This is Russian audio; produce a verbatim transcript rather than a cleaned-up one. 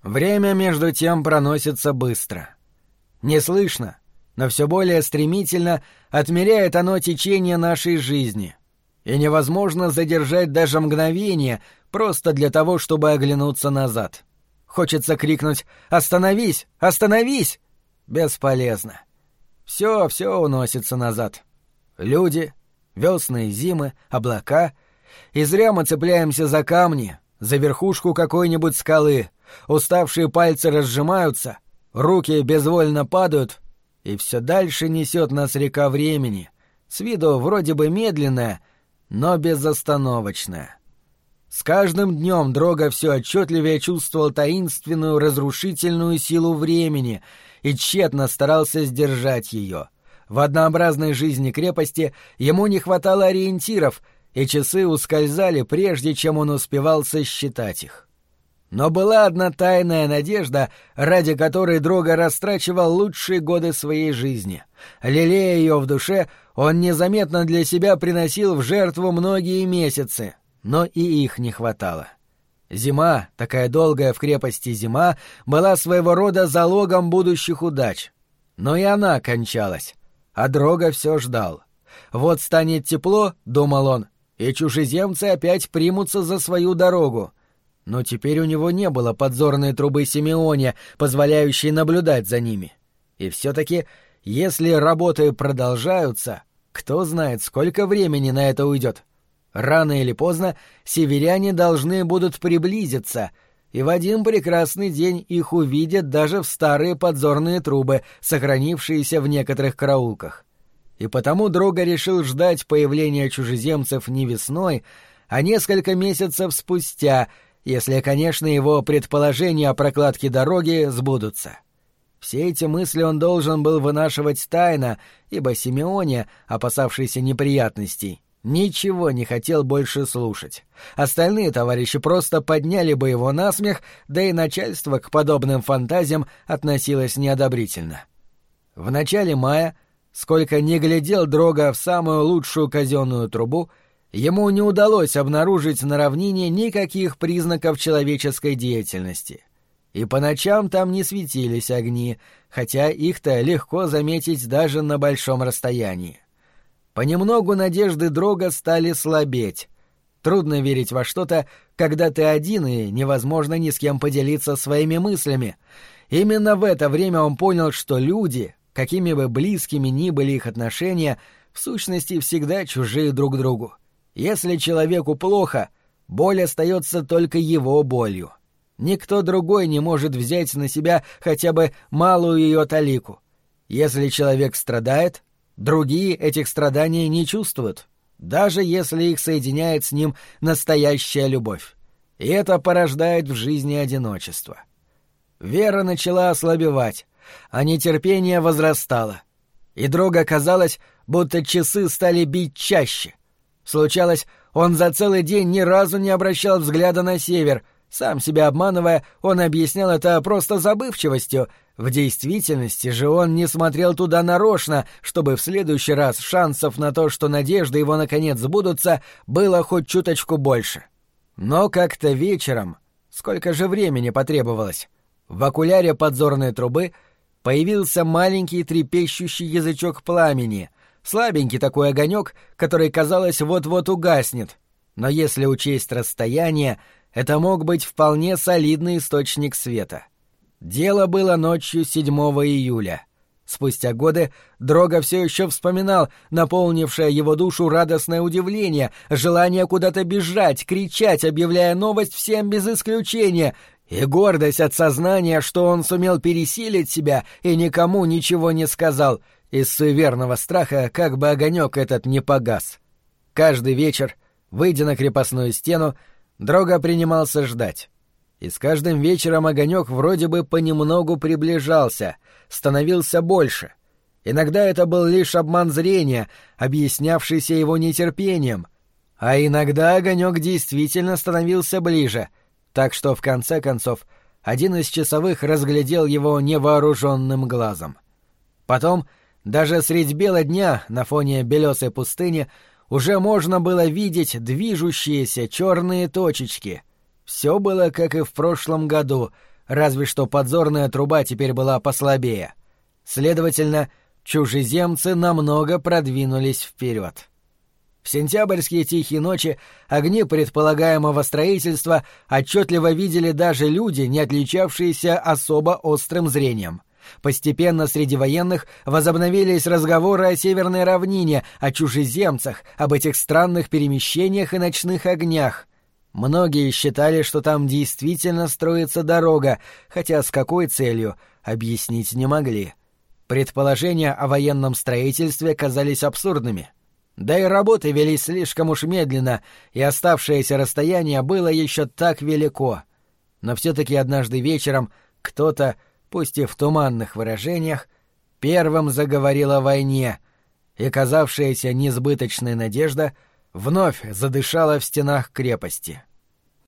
Время, между тем, проносится быстро. Не слышно, но все более стремительно отмеряет оно течение нашей жизни. И невозможно задержать даже мгновение просто для того, чтобы оглянуться назад. Хочется крикнуть «Остановись! Остановись!» Бесполезно. Все, все уносится назад. Люди, весны и зимы, облака. И зря мы цепляемся за камни, за верхушку какой-нибудь скалы. Уставшие пальцы разжимаются, руки безвольно падают, и все дальше несет нас река времени, с виду вроде бы медленная, но безостановочная. С каждым днем Дрога все отчетливее чувствовал таинственную разрушительную силу времени и тщетно старался сдержать ее. В однообразной жизни крепости ему не хватало ориентиров, и часы ускользали, прежде чем он успевал сосчитать их. Но была одна тайная надежда, ради которой Дрога растрачивал лучшие годы своей жизни. Лелея ее в душе, он незаметно для себя приносил в жертву многие месяцы, но и их не хватало. Зима, такая долгая в крепости зима, была своего рода залогом будущих удач. Но и она кончалась, а Дрога все ждал. Вот станет тепло, думал он, и чужеземцы опять примутся за свою дорогу. Но теперь у него не было подзорной трубы Симеоне, позволяющей наблюдать за ними. И все-таки, если работы продолжаются, кто знает, сколько времени на это уйдет. Рано или поздно северяне должны будут приблизиться, и в один прекрасный день их увидят даже в старые подзорные трубы, сохранившиеся в некоторых караулках. И потому Дрога решил ждать появления чужеземцев не весной, а несколько месяцев спустя, если, конечно, его предположения о прокладке дороги сбудутся. Все эти мысли он должен был вынашивать тайно, ибо Симеоне, опасавшийся неприятностей, ничего не хотел больше слушать. Остальные товарищи просто подняли бы его на смех, да и начальство к подобным фантазиям относилось неодобрительно. В начале мая, сколько ни глядел Дрога в самую лучшую казенную трубу, ему не удалось обнаружить на равнине никаких признаков человеческой деятельности. И по ночам там не светились огни, хотя их-то легко заметить даже на большом расстоянии. Понемногу надежды Дрога стали слабеть. Трудно верить во что-то, когда ты один и невозможно ни с кем поделиться своими мыслями. Именно в это время он понял, что люди, какими бы близкими ни были их отношения, в сущности всегда чужие друг другу. Если человеку плохо, боль остается только его болью. Никто другой не может взять на себя хотя бы малую ее талику. Если человек страдает, другие этих страданий не чувствуют, даже если их соединяет с ним настоящая любовь. И это порождает в жизни одиночество. Вера начала ослабевать, а нетерпение возрастало. И Дрога казалось, будто часы стали бить чаще. Случалось, он за целый день ни разу не обращал взгляда на север. Сам себя обманывая, он объяснял это просто забывчивостью. В действительности же он не смотрел туда нарочно, чтобы в следующий раз шансов на то, что надежды его наконец сбудутся, было хоть чуточку больше. Но как-то вечером, сколько же времени потребовалось, в окуляре подзорной трубы появился маленький трепещущий язычок пламени, слабенький такой огонек, который, казалось, вот-вот угаснет. Но если учесть расстояние, это мог быть вполне солидный источник света. Дело было ночью седьмого июля. Спустя годы Дрога все еще вспоминал наполнившее его душу радостное удивление, желание куда-то бежать, кричать, объявляя новость всем без исключения, и гордость от сознания, что он сумел пересилить себя и никому ничего не сказал, из суеверного страха, как бы огонек этот не погас. Каждый вечер, выйдя на крепостную стену, Дрога принимался ждать. И с каждым вечером огонек вроде бы понемногу приближался, становился больше. Иногда это был лишь обман зрения, объяснявшийся его нетерпением, а иногда огонек действительно становился ближе, так что в конце концов один из часовых разглядел его невооруженным глазом. Потом, даже средь бела дня на фоне белесой пустыни, уже можно было видеть движущиеся черные точечки. Все было, как и в прошлом году, разве что подзорная труба теперь была послабее. Следовательно, чужеземцы намного продвинулись вперед. В сентябрьские тихие ночи огни предполагаемого строительства отчетливо видели даже люди, не отличавшиеся особо острым зрением. Постепенно среди военных возобновились разговоры о Северной равнине, о чужеземцах, об этих странных перемещениях и ночных огнях. Многие считали, что там действительно строится дорога, хотя с какой целью — объяснить не могли. Предположения о военном строительстве казались абсурдными. Да и работы велись слишком уж медленно, и оставшееся расстояние было еще так велико. Но все-таки однажды вечером кто-то, пусть и в туманных выражениях, первым заговорил о войне, и казавшаяся несбыточной надежда вновь задышала в стенах крепости.